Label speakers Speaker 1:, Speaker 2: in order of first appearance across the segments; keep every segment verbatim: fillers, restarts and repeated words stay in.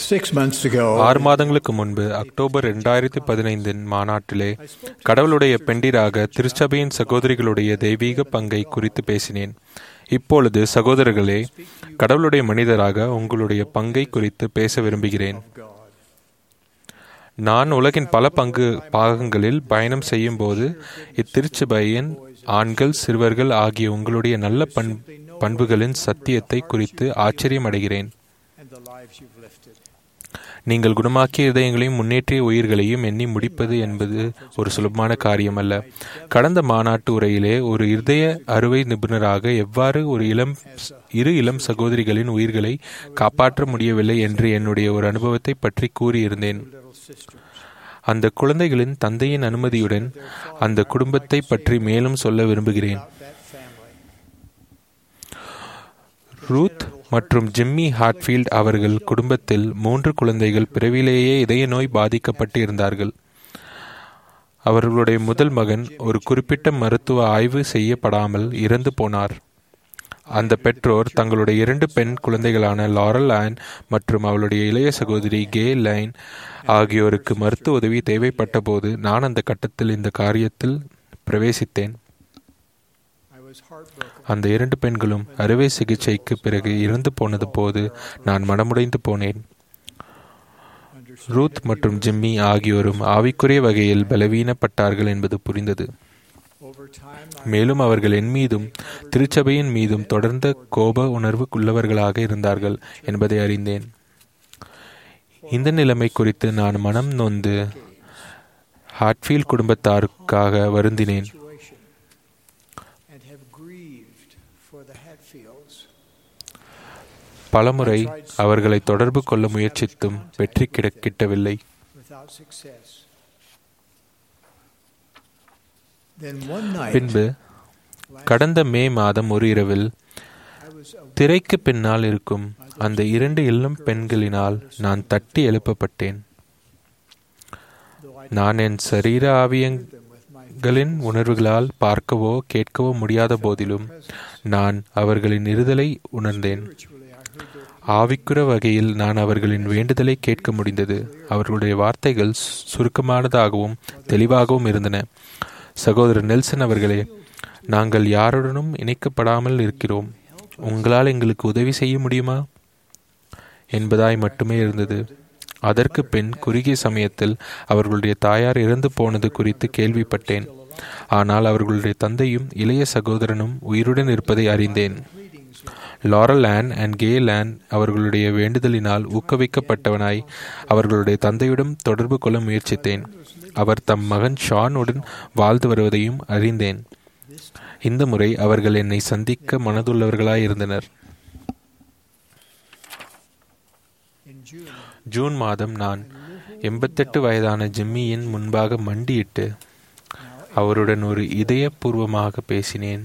Speaker 1: Six months ago,
Speaker 2: ஆறு மாதங்களுக்கு முன்பு அக்டோபர் இரண்டாயிரத்தி பதினைந்தின் மாநாட்டிலே கடவுளுடைய பெண்டிராக திருச்சபையின் சகோதரிகளுடைய தெய்வீக பங்கை குறித்து பேசினேன். இப்பொழுது சகோதரர்களே, கடவுளுடைய மனிதராக உங்களுடைய பங்கை குறித்து பேச விரும்புகிறேன். நான் உலகின் பல பங்கு பாகங்களில் பயணம் செய்யும் போது இத்திருச்சபையின் ஆண்கள் சிறுவர்கள் ஆகிய உங்களுடைய நல்ல பண் பண்புகளின் சத்தியத்தை குறித்து ஆச்சரியம் அடைகிறேன். நீங்கள் குணமாக்கிய இதயங்களையும் முன்னேற்றிய உயிர்களையும் எண்ணி முடிப்பது என்பது ஒரு சுலபமான காரியம் அல்ல. கடந்த மாநாட்டு உரையிலே ஒரு இருதய அறுவை நிபுணராக எவ்வாறு ஒரு இளம் இரு இளம் சகோதரிகளின் உயிர்களை காப்பாற்ற முடியவில்லை என்று என்னுடைய ஒரு அனுபவத்தை பற்றி கூறியிருந்தேன். அந்த குழந்தைகளின் தந்தையின் அனுமதியுடன் அந்த குடும்பத்தை பற்றி மேலும் சொல்ல விரும்புகிறேன். ரூத் மற்றும் ஜிம்மி ஹாட்ஃபீல்ட் அவர்கள் குடும்பத்தில் மூன்று குழந்தைகள் பிறவிலேயே இதய நோய் பாதிக்கப்பட்டு இருந்தார்கள். அவர்களுடைய முதல் மகன் ஒரு குறிப்பிட்ட மருத்துவ ஆய்வு செய்யப்படாமல் இறந்து போனார். அந்த பெற்றோர் தங்களுடைய இரண்டு பெண் குழந்தைகளான லாரல் ஆன் மற்றும் அவளுடைய இளைய சகோதரி கே லைன் ஆகியோருக்கு மருத்துவ உதவி தேவைப்பட்ட போது நான் அந்த கட்டத்தில் இந்த காரியத்தில் பிரவேசித்தேன். அந்த இரண்டு பெண்களும் அறுவை சிகிச்சைக்கு பிறகு இறந்து போனது போது நான் மனமுடைந்து போனேன். ரூத் மற்றும் ஜிம்மி ஆகியோரும் ஆவிக்குரிய வகையில் பலவீனப்பட்டார்கள் என்பது புரிந்தது. மேலும் அவர்கள் என் மீதும் திருச்சபையின் மீதும் தொடர்ந்த கோப உணர்வு உள்ளவர்களாக இருந்தார்கள் என்பதை அறிந்தேன். இந்த நிலைமை குறித்து நான் மனம் நொந்து ஹாட்ஃபீல்ட் குடும்பத்தாருக்காக வருந்தினேன். பலமுறை அவர்களை தொடர்பு கொள்ள முயற்சித்தும் வெற்றி கிட்டவில்லை. பின்பு கடந்த மே மாதம் ஒரு இரவில் திரைக்கு பின்னால் இருக்கும் அந்த இரண்டு இளம் பெண்களினால் நான் தட்டி எழுப்பப்பட்டேன். நான் என் சரீர ஆவியங்களின் உணர்வுகளால் பார்க்கவோ கேட்கவோ முடியாத போதிலும் நான் அவர்களின் இருதலை உணர்ந்தேன். ஆவிக்குற வகையில் நான் அவர்களின் வேண்டுதலை கேட்க முடிந்தது. அவர்களுடைய வார்த்தைகள் சுருக்கமானதாகவும் தெளிவாகவும் இருந்தன. சகோதரர் நெல்சன் அவர்களே, நாங்கள் யாருடனும் இணைக்கப்படாமல் இருக்கிறோம். உங்களால் எங்களுக்கு உதவி செய்ய முடியுமா என்பதாய் மட்டுமே இருந்தது. அதற்கு பின் குறுகிய சமயத்தில் அவர்களுடைய தாயார் இறந்து போனது குறித்து கேள்விப்பட்டேன். ஆனால் அவர்களுடைய தந்தையும் இளைய சகோதரனும் உயிருடன் இருப்பதை அறிந்தேன். Laurel Ann and Kay Lane அவர்களுடைய வேண்டுதலினால் ஊக்குவிக்கப்பட்டவனாய் அவர்களுடைய தந்தையுடன் தொடர்பு கொள்ள முயற்சித்தேன். அவர் தம் மகன் ஷானுடன் வாழ்ந்து வருவதையும் அறிந்தேன். இந்த முறை அவர்கள் என்னை சந்திக்க மனதுள்ளவர்களாயிருந்தனர். ஜூன் மாதம் நான் எண்பத்தெட்டு வயதான ஜிம்மியின் முன்பாக மண்டியிட்டு அவருடன் ஒரு இதயபூர்வமாக பேசினேன்.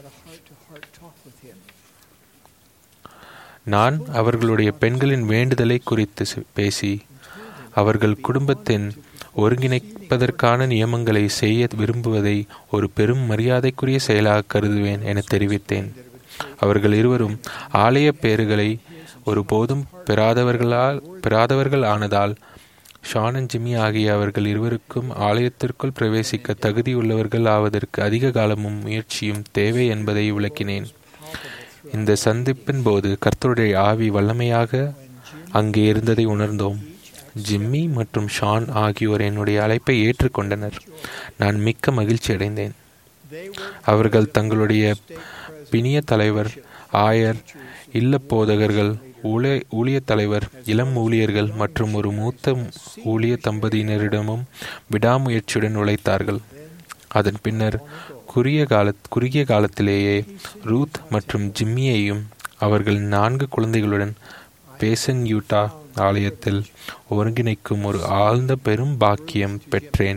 Speaker 2: நான் அவர்களுடைய பெண்களின் வேண்டுதலை குறித்து பேசி அவர்கள் குடும்பத்தின் ஒருங்கிணைப்பதற்கான நியமங்களை செய்ய விரும்புவதை ஒரு பெரும் மரியாதைக்குரிய செயலாக கருதுவேன் என தெரிவித்தேன். அவர்கள் இருவரும் ஆலய பேறுகளை ஒருபோதும் பெறாதவர்களால் பெறாதவர்கள் ஆனதால் ஷான் அண்ட் ஜிம்மி ஆகிய அவர்கள் இருவருக்கும் ஆலயத்திற்குள் பிரவேசிக்க தகுதியுள்ளவர்கள் ஆவதற்கு அதிக காலமும் முயற்சியும் தேவை என்பதை விளக்கினேன். இந்த சந்திப்பின் போது கர்த்தருடைய ஆவி வல்லமையாக அங்கே இருந்ததை உணர்ந்தோம். ஜிம்மி மற்றும் ஷான் ஆகியோர் என்னுடைய அழைப்பை ஏற்றுக்கொண்டனர். நான் மிக்க மகிழ்ச்சி அடைந்தேன். அவர்கள் தங்களுடைய பிணிய தலைவர், ஆயர், இல்ல போதகர்கள், ஊழிய ஊழிய தலைவர், இளம் ஊழியர்கள் மற்றும் ஒரு மூத்த ஊழிய தம்பதியினரிடமும் விடாமுயற்சியுடன் உழைத்தார்கள். அதன் பின்னர் குறுகிய கால குறுகிய காலத்திலேயே ரூத் மற்றும் ஜிம்மியையும் அவர்கள் நான்கு குழந்தைகளுடன் பேசன் யூட்டா ஆலயத்தில் ஒருங்கிணைக்கும் ஒரு ஆழ்ந்த பெரும் பாக்கியம் பெற்றேன்.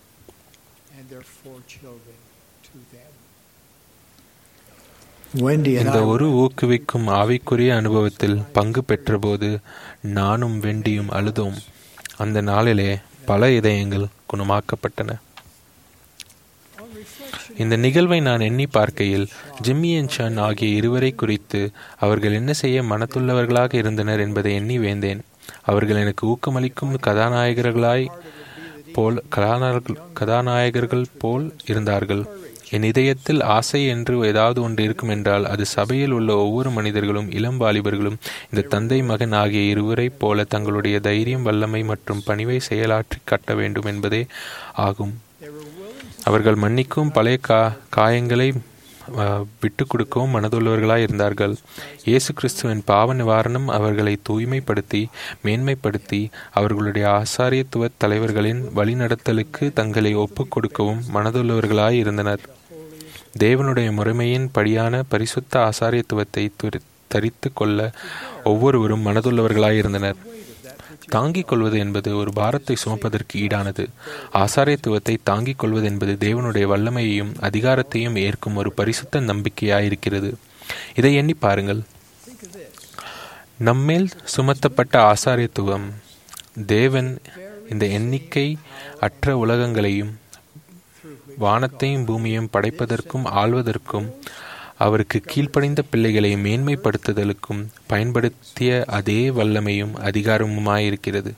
Speaker 2: இந்த ஒரு ஊக்குவிக்கும் ஆவிக்குரிய அனுபவத்தில் பங்கு பெற்றபோது நானும் வெண்டியும் அழுதோம். அந்த நாளிலே பல இதயங்கள் குணமாக்கப்பட்டன. இந்த நிகழ்வை நான் எண்ணி பார்க்கையில் ஜிம்மி அண்ட் ஷான் ஆகிய இருவரை குறித்து அவர்கள் என்ன செய்ய மனத்துள்ளவர்களாக இருந்தனர் என்பதை எண்ணி வேந்தேன். அவர்கள் எனக்கு ஊக்கமளிக்கும் கதாநாயகர்களாய் போல் கதாநாயகர்கள் போல் இருந்தார்கள். என் இதயத்தில் ஆசை என்று ஏதாவது ஒன்று இருக்கும் என்றால் அது சபையில் உள்ள ஒவ்வொரு மனிதர்களும் இளம் வாலிபர்களும் இந்த தந்தை மகன் ஆகிய இருவரை போல தங்களுடைய தைரியம், வல்லமை மற்றும் பணிவை செயலாற்றி கட்ட வேண்டும் என்பதே ஆகும். அவர்கள் மன்னிக்கும் பழைய கா காயங்களை விட்டு கொடுக்கவும் மனதுள்ளவர்களாய் இருந்தார்கள். இயேசு கிறிஸ்துவின் பாவ நிவாரணம் அவர்களை தூய்மைப்படுத்தி மேன்மைப்படுத்தி அவர்களுடைய ஆசாரியத்துவ தலைவர்களின் வழிநடத்தலுக்கு தங்களை ஒப்புக் கொடுக்கவும் மனதுள்ளவர்களாய் இருந்தனர். தேவனுடைய முறைமையின் படியான பரிசுத்த ஆசாரியத்துவத்தை தரித்து கொள்ள ஒவ்வொருவரும் மனதுள்ளவர்களாய் இருந்தனர். தாங்கிக் கொள்வது என்பது ஒரு பாரத்தை சுமப்பதற்கு ஈடானது. ஆசாரியத்துவத்தை தாங்கிக் கொள்வது என்பது தேவனுடைய வல்லமையையும் அதிகாரத்தையும் ஏற்கும் ஒரு பரிசுத்த நம்பிக்கையாயிருக்கிறது. இதை எண்ணி பாருங்கள். நம்மேல் சுமத்தப்பட்ட ஆசாரியத்துவம் தேவன் இந்த எண்ணிக்கை அற்ற உலகங்களையும் வானத்தையும் பூமியையும் படைப்பதற்கும் ஆள்வதற்கும் அவருக்கு கீழ்ப்படிந்த பிள்ளைகளை மேன்மைப்படுத்துதலுக்கும் பயன்படுத்திய அதே வல்லமையும் அதிகாரமுமாயிருக்கிறது.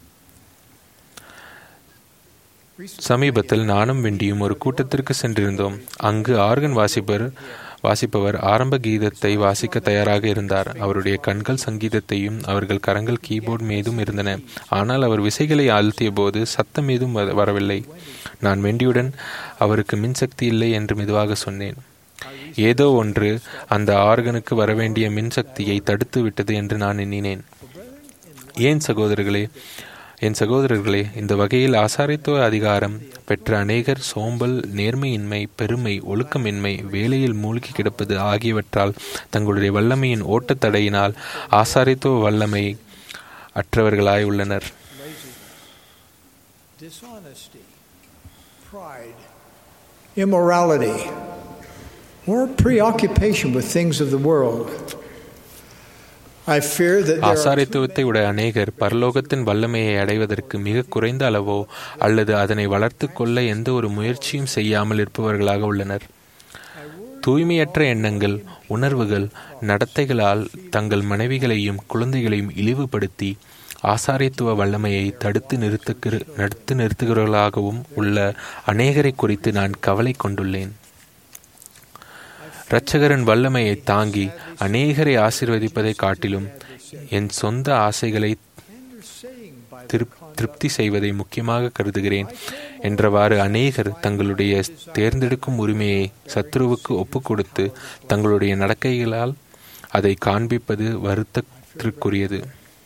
Speaker 2: சமீபத்தில் நானும் வெண்டியும் ஒரு கூட்டத்திற்கு சென்றிருந்தோம். அங்கு ஆர்கன் வாசிப்பர் வாசிப்பவர் ஆரம்ப கீதத்தை வாசிக்க தயாராக இருந்தார். அவருடைய கண்கள் சங்கீதத்தையும் அவர்கள் கரங்கள் கீபோர்ட் மீதும் இருந்தன. ஆனால் அவர் விசைகளை அழுத்திய போது சத்தம் மீதும் வரவில்லை. நான் வெண்டியுடன் அவருக்கு மின்சக்தி இல்லை என்று மெதுவாக சொன்னேன். ஏதோ ஒன்று அந்த ஆர்கனுக்கு வரவேண்டிய மின்சக்தியை தடுத்து விட்டது என்று நான் எண்ணினேன். ஏன் சகோதரர்களே என் சகோதரர்களே இந்த வகையில் ஆசாரித்துவ அதிகாரம் பெற்ற அநேகர் சோம்பல், நேர்மையின்மை, பெருமை, ஒழுக்கமின்மை, வேலையில் மூழ்கி கிடப்பது ஆகியவற்றால் தங்களுடைய வல்லமையின் ஓட்டத்தடையினால் ஆசாரித்துவ வல்லமை அற்றவர்களாய் உள்ளனர்.
Speaker 1: Immorality or preoccupation with things of the world. I fear that
Speaker 2: ஆசாரித்துவத்தை உடைய அநேகர் பரலோகத்தின் வல்லமையை அடைவதற்கு மிக குறைந்த அளவோ அல்லது அதனை வளர்த்து கொள்ள எந்த ஒரு முயற்சியும் செய்யாமல் இருப்பவர்களாக உள்ளனர். தூய்மையற்ற எண்ணங்கள், உணர்வுகள், நடத்தைகளால் தங்கள் மனைவிகளையும் குழந்தைகளையும் இழிவுபடுத்தி ஆசாரித்துவ வல்லமையை தடுத்து நிறுத்துகிற நடத்து நிறுத்துகிறவர்களாகவும் உள்ள அநேகரை குறித்து நான் கவலை கொண்டுள்ளேன். இரட்சகரின் வல்லமையை தாங்கி அநேகரை ஆசீர்வதிப்பதை காட்டிலும் என் சொந்த ஆசைகளை திருப்தி செய்வதை முக்கியமாக கருதுகிறேன் என்றவாறு அநேகர் தங்களுடைய தேர்ந்தெடுக்கும் உரிமையை சத்துருவுக்கு ஒப்புக் கொடுத்து தங்களுடைய நடக்கைகளால் அதை காண்பிப்பது வருத்தத்திற்குரியது.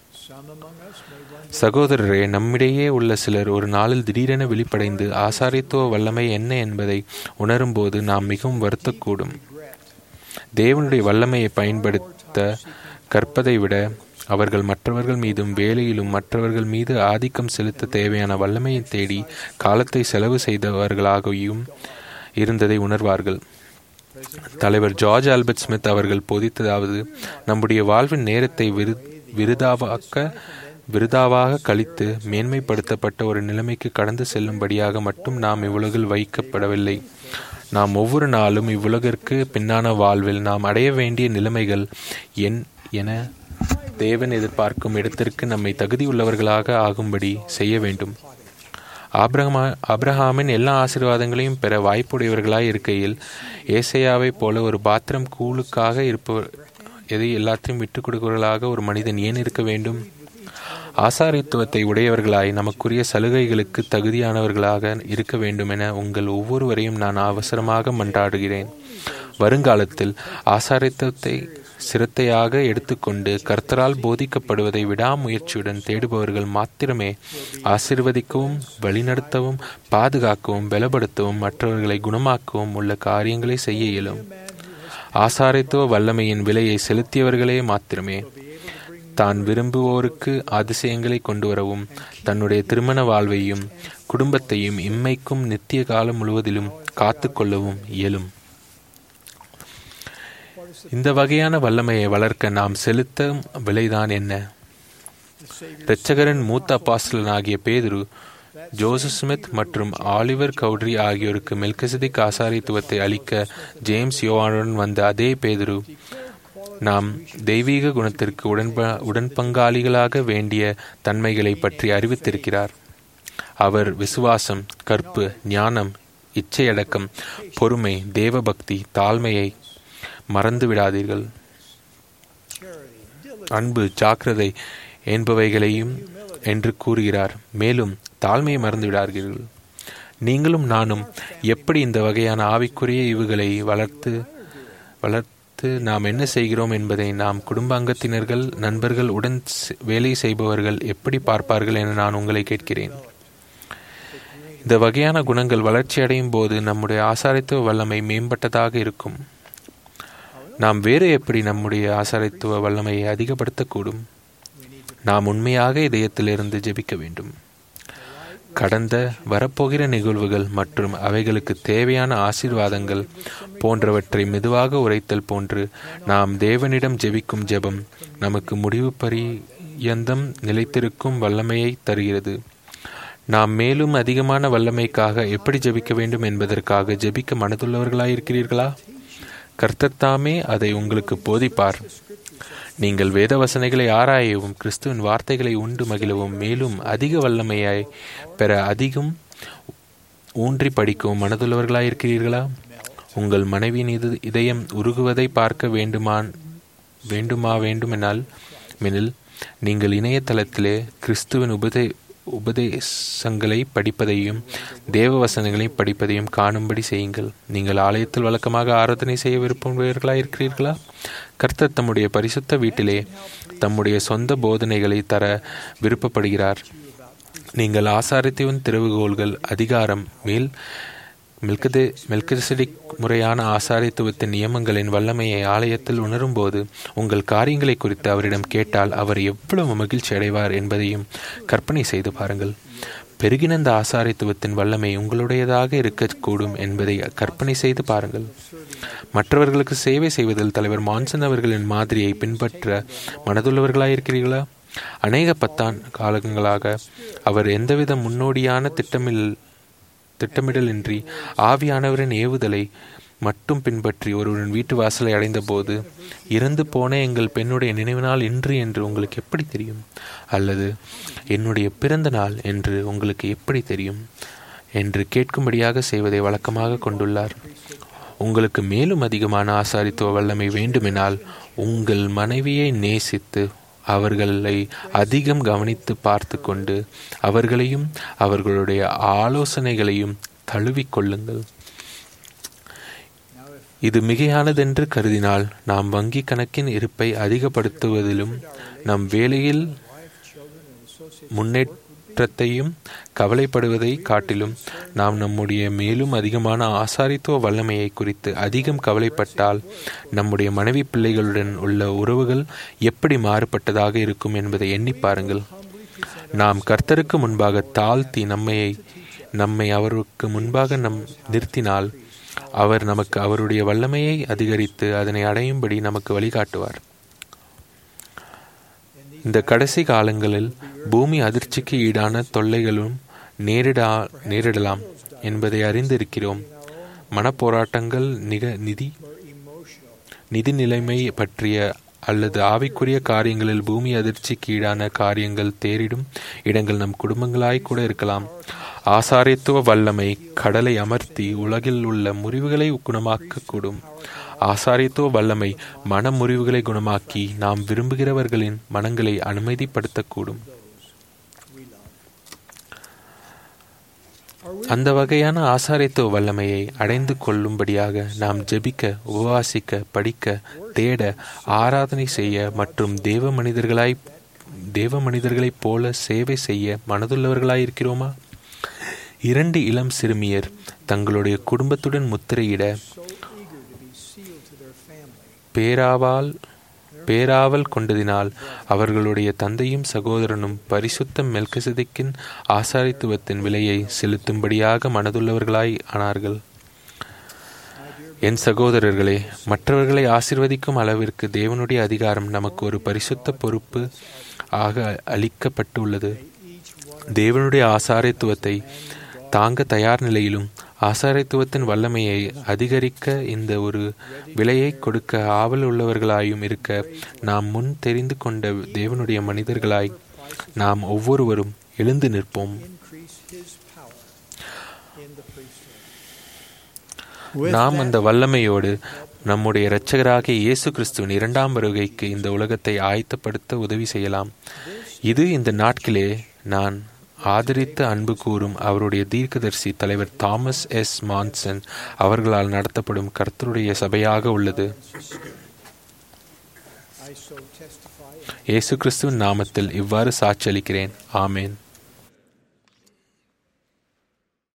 Speaker 2: சகோதரரே, நம்மிடையே உள்ள சிலர் ஒரு நாளில் திடீரென வெளிப்படைந்து ஆசாரித்துவ வல்லமை என்ன என்பதை உணரும்போது நாம் மிகவும் வருத்தக்கூடும். தேவனுடைய வல்லமையை பயன்படுத்த கற்பதை விட அவர்கள் மற்றவர்கள் மீதும் வேலையிலும் மற்றவர்கள் மீது ஆதிக்கம் செலுத்த தேவையான வல்லமையை தேடி காலத்தை செலவு செய்தவர்களாகவும் இருந்ததை உணர்வார்கள். தலைவர் ஜார்ஜ் ஆல்பர்ட் ஸ்மித் அவர்கள் போதித்ததாவது, நம்முடைய வாழ்வின் நேரத்தை விரு விருதாவாக்க விருதாவாக கழித்து மேன்மைப்படுத்தப்பட்ட ஒரு நிலைமைக்கு கடந்து செல்லும்படியாக மட்டும் நாம் இவ்வுலகில் வைக்கப்படவில்லை. நாம் ஒவ்வொரு நாளும் இவ்வுலகிற்கு பின்னான வாழ்வில் நாம் அடைய வேண்டிய நிலைமைகள் என் என தேவன் எதிர்பார்க்கும் இடத்திற்கு நம்மை தகுதியுள்ளவர்களாக ஆகும்படி செய்ய வேண்டும். ஆபிரகா ஆபிரகாமின் எல்லா ஆசீர்வாதங்களையும் பெற வாய்ப்புடையவர்களாய் இருக்கையில் ஏசையாவை போல ஒரு பாத்திரம் கூழுக்காக இருப்பவர் எதை எல்லாத்தையும் விட்டுக் கொடுக்கிறவர்களாக ஒரு மனிதன் ஏன் இருக்க வேண்டும்? ஆசாரித்துவத்தை உடையவர்களாய் நமக்குரிய சலுகைகளுக்கு தகுதியானவர்களாக இருக்க வேண்டும் என உங்கள் ஒவ்வொருவரையும் நான் அவசரமாக மன்றாடுகிறேன். வருங்காலத்தில் ஆசாரித்துவத்தை சிரத்தையாக எடுத்துக்கொண்டு கர்த்தரால் போதிக்கப்படுவதை விடாமுயற்சியுடன் தேடுபவர்கள் மாத்திரமே ஆசீர்வதிக்கவும், வழிநடத்தவும், பாதுகாக்கவும், பலப்படுத்தவும், மற்றவர்களை குணமாக்கவும் உள்ள காரியங்களை செய்ய இயலும். ஆசாரித்துவ வல்லமையின் விலையை செலுத்தியவர்களே மாத்திரமே தான் விரும்புவோருக்கு அதிசயங்களை கொண்டு வரவும் தன்னுடைய திருமண வாழ்வையும் குடும்பத்தையும் இம்மைக்கும் நித்திய காலம் முழுவதிலும் காத்து கொள்ளவும் இயலும். இந்த வகையான வல்லமையை வளர்க்க நாம் செலுத்தும் விலைதான் என்ன? இரட்சகரின் மூத்த அப்போஸ்தலனாகிய பேதுரு, ஜோசப் ஸ்மித் மற்றும் ஆலிவர் கவுட்ரி ஆகியோருக்கு மெல்கிசேதேக் ஆசாரித்துவத்தை அளிக்க ஜேம்ஸ் யோவானுடன் வந்த அதே பேதுரு நாம் தெய்வீக குணத்திற்கு உடன்ப உடன்பங்காளிகளாக வேண்டிய தன்மைகளை பற்றி அறிவித்திருக்கிறார். அவர் விசுவாசம், கற்பு, ஞானம், இச்சையடக்கம், பொறுமை, தேவபக்தி, தாழ்மையை மறந்து விடாதீர்கள். அன்பு, ஜாக்கிரதை என்பவைகளையும் என்று கூறுகிறார். மேலும் தாழ்மையை மறந்து விடாதீர்கள். நீங்களும் நானும் எப்படி இந்த வகையான ஆவிக்குரிய இவுகளை வளர்த்து வளர்த்து நாம் என்ன செய்கிறோம் என்பதை நாம் குடும்ப அங்கத்தினர்கள், நண்பர்கள், உடன் வேலை செய்பவர்கள் எப்படி பார்ப்பார்கள் என நான் உங்களை கேட்கிறேன். இந்த வகையான குணங்கள் வளர்ச்சியடையும் போது நம்முடைய ஆசாரித்துவ வல்லமை மேம்பட்டதாக இருக்கும். நாம் வேறு எப்படி நம்முடைய ஆசாரித்துவ வல்லமையை அதிகப்படுத்தக்கூடும்? நாம் உண்மையாக இதயத்திலிருந்து ஜெபிக்க வேண்டும். கடந்த வரப்போகிற நிகழ்வுகள் மற்றும் அவைகளுக்கு தேவையான ஆசீர்வாதங்கள் போன்றவற்றை மெதுவாக உரைத்தல் போன்று நாம் தேவனிடம் ஜெபிக்கும் ஜெபம் நமக்கு முடிவு பரியந்தம் நிலைத்திருக்கும் வல்லமையை தருகிறது. நாம் மேலும் அதிகமான வல்லமைக்காக எப்படி ஜெபிக்க வேண்டும் என்பதற்காக ஜெபிக்க மனதுள்ளவர்களாயிருக்கிறீர்களா? கர்த்தர் தாமே அதை உங்களுக்கு போதிப்பார். நீங்கள் வேத வசனைகளை ஆராயவும், கிறிஸ்துவின் வார்த்தைகளை உண்டு மகிழவும், மேலும் அதிக வல்லமையாய் பெற அதிகம் ஊன்றி படிக்கவும் மனதுள்ளவர்களாயிருக்கிறீர்களா? உங்கள் மனைவியின் இது இதயம் உருகுவதை பார்க்க வேண்டுமான் வேண்டுமா வேண்டுமெனால் மெனில் நீங்கள் இணையதளத்திலே கிறிஸ்துவின் உபதே உபதேசங்களை படிப்பதையும் தேவ வசனங்களை படிப்பதையும் காணும்படி செய்யுங்கள். நீங்கள் ஆலயத்தில் வழக்கமாக ஆராதனை செய்ய விரும்புபவர்களாக இருக்கிறீர்களா? கர்த்தர் தம்முடைய பரிசுத்த வீட்டிலே தம்முடைய சொந்த போதனைகளை தர விருப்பப்படுகிறார். நீங்கள் ஆசாரித்துவின் திறவுகோள்கள், அதிகாரம், மேல் மெல்கதே மெல்கிசேதேக் முறையான ஆசாரித்துவத்தின் நியமங்களின் வல்லமையை ஆலயத்தில் உணரும்போது உங்கள் காரியங்களை குறித்து அவரிடம் கேட்டால் அவர் எவ்வளவு மகிழ்ச்சி அடைவார் என்பதையும் கற்பனை செய்து பாருங்கள். பெருகினந்த ஆசாரித்துவத்தின் வல்லமை உங்களுடையதாக இருக்கக்கூடும் என்பதை கற்பனை செய்து பாருங்கள். மற்றவர்களுக்கு சேவை செய்வதில் தலைவர் மான்சன் அவர்களின் மாதிரியை பின்பற்ற மனதுள்ளவர்களாயிருக்கிறீர்களா? அநேக பத்தான் காலங்களாக அவர் எந்தவித முன்னோடியான திட்டமில் திட்டமிடலின்றி ஆவியானவரின் ஏவுதலை மட்டும் பின்பற்றி ஒருவரின் வீட்டு வாசலை அடைந்த போது, இறந்து போன எங்கள் பெண்ணுடைய நினைவு நாள் இன்று என்று உங்களுக்கு எப்படி தெரியும்? அல்லது என்னுடைய பிறந்த நாள் என்று உங்களுக்கு எப்படி தெரியும் என்று கேட்கும்படியாக செய்வதை வழக்கமாக கொண்டுள்ளார். உங்களுக்கு மேலும் அதிகமான ஆசாரித்துவ வல்லமை வேண்டுமெனால் உங்கள் மனைவியை நேசித்து அவர்களை அதிகம் கவனித்து பார்த்து கொண்டு அவர்களையும் அவர்களுடைய ஆலோசனைகளையும் தழுவிக்கொள்ளுங்கள். இது மிகையானதென்று கருதினால் நாம் வங்கி கணக்கின் இருப்பை அதிகப்படுத்துவதிலும் நம் வேலையில் முன்னேற்றத்தையும் கவலைப்படுவதை காட்டிலும் நாம் நம்முடைய மேலும் அதிகமான ஆசாரித்துவ வல்லமையை குறித்து அதிகம் கவலைப்பட்டால் நம்முடைய மனைவி பிள்ளைகளுடன் உள்ள உறவுகள் எப்படி மாறுபட்டதாக இருக்கும் என்பதை எண்ணி பாருங்கள். நாம் கர்த்தருக்கு முன்பாக தாழ்த்தி நம்மை நம்மை அவருக்கு முன்பாக நம் நிறுத்தினால் அவர் நமக்கு அவருடைய வல்லமையை அதிகரித்து அதனை அடையும்படி நமக்கு வழிகாட்டுவார். இந்த கடைசி காலங்களில் பூமி அதிர்ச்சிக்கு ஈடான தொல்லைகளும் நேரிடா நேரிடலாம் என்பதை அறிந்திருக்கிறோம். மனப்போராட்டங்கள், நிக நிதி நிதி நிலைமை பற்றிய அல்லது ஆவிக்குரிய காரியங்களில் பூமி அதிர்ச்சிக்கு ஈடான காரியங்கள் தேரிடும் இடங்கள் நம் குடும்பங்களாய் கூட இருக்கலாம். ஆசாரியத்துவ வல்லமை கடலை அமர்த்தி உலகில் உள்ள முறிவுகளை குணமாக்கக்கூடும். ஆசாரியத்துவ வல்லமை மன முறிவுகளை குணமாக்கி நாம் விரும்புகிறவர்களின் மனங்களை அனுமதிப்படுத்தக்கூடும். அந்த வகையான ஆசாரியத்துவ வல்லமையை அடைந்து கொள்ளும்படியாக நாம் ஜெபிக்க, உபவாசிக்க, படிக்க, தேட, ஆராதனை செய்ய மற்றும் தேவ மனிதர்களாய் தேவ மனிதர்களைப் போல சேவை செய்ய மனதுள்ளவர்களாயிருக்கிறோமா? இரண்டு இளம் சிறுமியர் தங்களுடைய குடும்பத்துடன் முத்திரையிட பேராவால் பேராவல் கொண்டதினால் அவர்களுடைய தந்தையும் சகோதரனும் பரிசுத்த மெல்கிசேதேக்கின் ஆசாரித்துவத்தின் விலையை செலுத்தும்படியாக மனதுள்ளவர்களாய் ஆனார்கள். என் சகோதரர்களே, மற்றவர்களை ஆசீர்வதிக்கும் அளவிற்கு தேவனுடைய அதிகாரம் நமக்கு ஒரு பரிசுத்த பொறுப்பு ஆக அளிக்கப்பட்டுள்ளது. தேவனுடைய ஆசாரித்துவத்தை தாங்க தயார் நிலையிலும் ஆசாரித்துவத்தின் வல்லமையை அதிகரிக்க இந்த ஒரு விலையை கொடுக்க ஆவல் உள்ளவர்களாயும் இருக்க நாம் முன் தெரிந்து கொண்ட தேவனுடைய மனிதர்களாய் நாம் ஒவ்வொருவரும் எழுந்து நிற்போம். நாம் அந்த வல்லமையோடு நம்முடைய இரட்சகராகிய இயேசு கிறிஸ்துவின் இரண்டாம் வருகைக்கு இந்த உலகத்தை ஆயத்தப்படுத்த உதவி செய்யலாம். இது இந்த நாட்களே நான் ஆதரித்து அன்பு கூறும் அவருடைய தீர்க்கதரிசி தலைவர் தாமஸ் எஸ் மான்சன் அவர்களால் நடத்தப்படும் கர்த்தருடைய சபையாக உள்ளது. இயேசு கிறிஸ்துவின் நாமத்தில் இவ்வாறு சாட்சியளிக்கிறேன். ஆமேன்.